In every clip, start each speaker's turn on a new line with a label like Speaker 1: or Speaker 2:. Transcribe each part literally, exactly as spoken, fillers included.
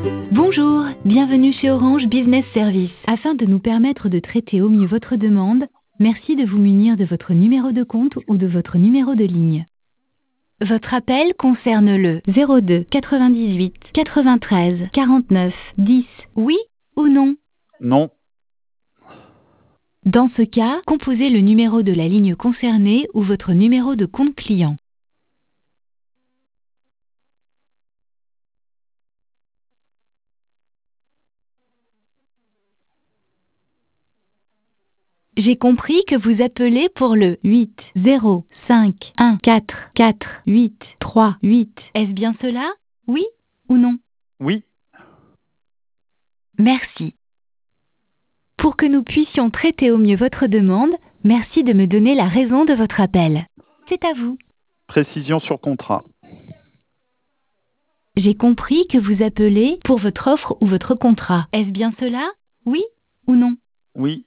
Speaker 1: Bonjour, bienvenue chez Orange Business Service. Afin de nous permettre de traiter au mieux votre demande, merci de vous munir de votre numéro de compte ou de votre numéro de ligne. Votre appel concerne le zéro deux quatre-vingt-dix-huit quatre-vingt-treize quarante-neuf dix. Oui ou non?
Speaker 2: Non.
Speaker 1: Dans ce cas, composez le numéro de la ligne concernée ou votre numéro de compte client. J'ai compris que vous appelez pour le huit zéro cinq un quatre quatre huit trois huit. Est-ce bien cela? Oui ou non?
Speaker 2: Oui.
Speaker 1: Merci. Pour que nous puissions traiter au mieux votre demande, merci de me donner la raison de votre appel. C'est à vous.
Speaker 2: Précision sur contrat.
Speaker 1: J'ai compris que vous appelez pour votre offre ou votre contrat. Est-ce bien cela? Oui ou non?
Speaker 2: Oui.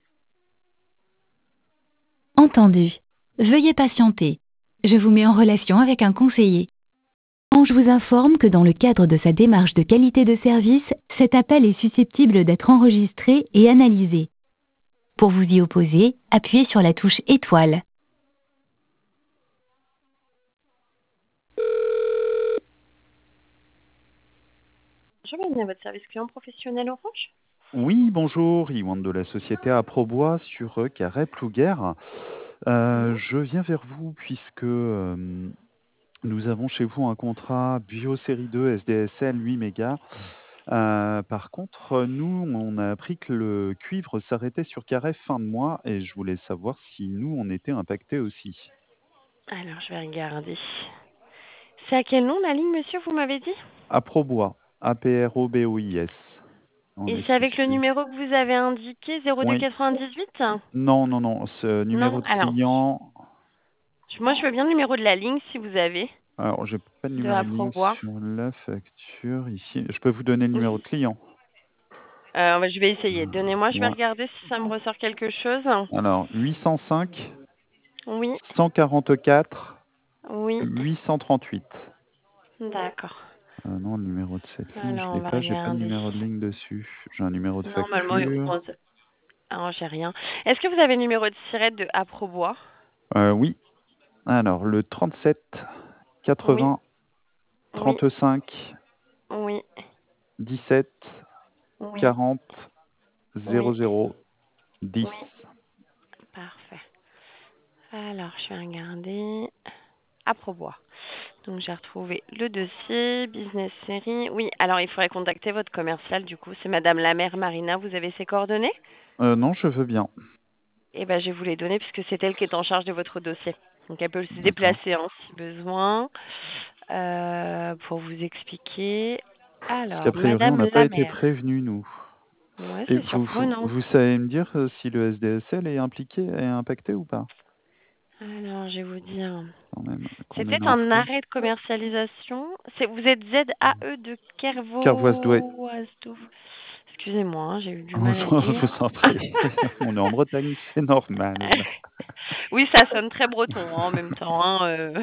Speaker 1: Entendu. Veuillez patienter. Je vous mets en relation avec un conseiller. Je vous informe que dans le cadre de sa démarche de qualité de service, cet appel est susceptible d'être enregistré et analysé. Pour vous y opposer, appuyez sur la touche étoile.
Speaker 3: Je bienvenue à votre service client professionnel Orange.
Speaker 2: Oui, bonjour, Ywan de la société Aprobois sur euh, Carhaix Plouguer. Euh, je viens vers vous puisque euh, nous avons chez vous un contrat Bio Série deux S D S L huit mégas. Euh, par contre, nous, on a appris que le cuivre s'arrêtait sur Carhaix fin de mois et je voulais savoir si nous, on était impactés aussi.
Speaker 3: Alors, je vais regarder. C'est à quel nom la ligne, monsieur, vous m'avez dit?
Speaker 2: Aprobois, A P R O B O I S. On
Speaker 3: Et
Speaker 2: est
Speaker 3: c'est avec le
Speaker 2: situé.
Speaker 3: numéro que vous avez indiqué, zéro deux
Speaker 2: Oui.
Speaker 3: quatre-vingt-dix-huit?
Speaker 2: Non, non, non, ce numéro
Speaker 3: Non,
Speaker 2: de
Speaker 3: alors,
Speaker 2: client.
Speaker 3: moi je veux bien le numéro de la ligne si vous avez,
Speaker 2: Alors, j'ai pas de
Speaker 3: de
Speaker 2: numéro
Speaker 3: la
Speaker 2: de ligne
Speaker 3: Probois.
Speaker 2: sur la facture ici. Je peux vous donner le numéro
Speaker 3: Oui.
Speaker 2: de client.
Speaker 3: Euh, bah, je vais essayer. Donnez-moi, je vais
Speaker 2: Ouais.
Speaker 3: regarder si ça me ressort quelque chose.
Speaker 2: Alors, huit cent cinq
Speaker 3: Oui,
Speaker 2: cent quarante-quatre
Speaker 3: oui,
Speaker 2: huit cent trente-huit.
Speaker 3: d'accord.
Speaker 2: Euh, non, le numéro de cette ligne, je
Speaker 3: Alors, on
Speaker 2: l'ai
Speaker 3: va
Speaker 2: pas. J'ai pas de
Speaker 3: regarder.
Speaker 2: numéro de ligne dessus. J'ai un numéro de
Speaker 3: Normalement,
Speaker 2: facture.
Speaker 3: on... Alors, j'ai rien. Est-ce que vous avez le numéro de sirette de Aprobois?
Speaker 2: Euh, oui. Alors, le trente-sept
Speaker 3: Oui,
Speaker 2: quatre-vingts
Speaker 3: oui,
Speaker 2: trente-cinq
Speaker 3: oui,
Speaker 2: dix-sept
Speaker 3: oui,
Speaker 2: quarante
Speaker 3: oui,
Speaker 2: zéro zéro dix.
Speaker 3: oui. Parfait. Alors, je vais regarder. Aprobois. Donc, j'ai retrouvé le dossier, business série. Oui, alors il faudrait contacter votre commercial, du coup. C'est Madame la mère Marina. Vous avez ses coordonnées?
Speaker 2: Euh, non, je veux bien.
Speaker 3: Eh ben, je vais vous les donner puisque c'est elle qui est en charge de votre dossier. Donc, elle peut se
Speaker 2: D'accord.
Speaker 3: déplacer hein, si besoin. Euh, pour vous expliquer.
Speaker 2: Parce qu'a
Speaker 3: Alors,
Speaker 2: priori, on
Speaker 3: Madame
Speaker 2: n'a pas
Speaker 3: la
Speaker 2: été
Speaker 3: mère.
Speaker 2: prévenus, nous.
Speaker 3: Ouais,
Speaker 2: Et
Speaker 3: c'est
Speaker 2: vous, vous,
Speaker 3: surprenant.
Speaker 2: vous savez me dire euh, si le S D S L est impliqué, est impacté ou pas?
Speaker 3: Alors, je vais vous dire.
Speaker 2: Quand même, qu'on ait
Speaker 3: C'était un
Speaker 2: l'info.
Speaker 3: arrêt de commercialisation. C'est, vous êtes Z A E de
Speaker 2: Carvoise doué.
Speaker 3: Kervoisdouv. Excusez-moi, hein, j'ai eu du
Speaker 2: Vous
Speaker 3: mal à dire.
Speaker 2: vous en prie. On est en Bretagne, c'est normal.
Speaker 3: Oui, ça sonne très breton hein, en même temps. Hein, euh.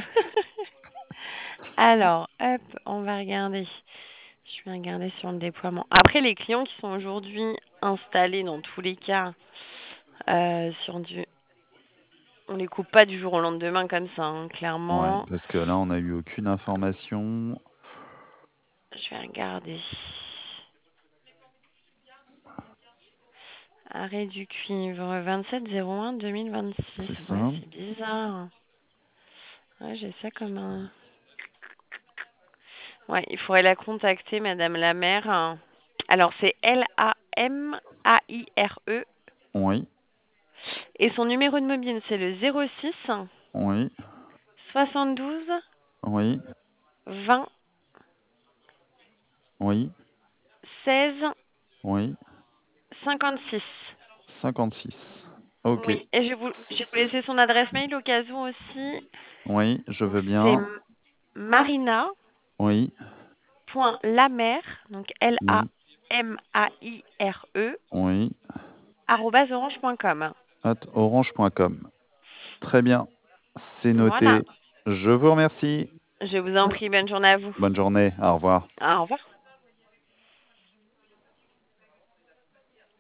Speaker 3: Alors, hop, on va regarder. Je vais regarder sur le déploiement. Après, les clients qui sont aujourd'hui installés dans tous les cas euh, sur du... On les coupe pas du jour au lendemain comme ça, hein,
Speaker 2: Ouais,
Speaker 3: clairement.
Speaker 2: parce que là, on n'a eu aucune information.
Speaker 3: Je vais regarder. Arrêt du cuivre, vingt-sept zéro un deux mille vingt-six.
Speaker 2: C'est
Speaker 3: Ouais,
Speaker 2: ça.
Speaker 3: c'est bizarre. Ouais, j'ai ça comme un... Ouais, il faudrait la contacter, Madame la maire. Alors, c'est L A M A I R E.
Speaker 2: Oui,
Speaker 3: Et son numéro de mobile, c'est le zéro six
Speaker 2: oui,
Speaker 3: soixante-douze
Speaker 2: oui,
Speaker 3: vingt
Speaker 2: oui,
Speaker 3: seize
Speaker 2: oui.
Speaker 3: cinquante-six.
Speaker 2: cinquante-six. Ok.
Speaker 3: Oui, et je vais vous, je vais vous laisser son adresse mail au cas où aussi.
Speaker 2: Oui, je
Speaker 3: Donc,
Speaker 2: veux
Speaker 3: c'est
Speaker 2: bien.
Speaker 3: marina
Speaker 2: Oui,
Speaker 3: point lamer, donc
Speaker 2: oui,
Speaker 3: L A M A I R E,
Speaker 2: oui.
Speaker 3: arobase orange point com.
Speaker 2: At orange point com. Très bien. C'est
Speaker 3: Voilà.
Speaker 2: noté. Je vous remercie.
Speaker 3: Je vous en prie, bonne journée à vous.
Speaker 2: Bonne journée. Au revoir.
Speaker 3: Au revoir.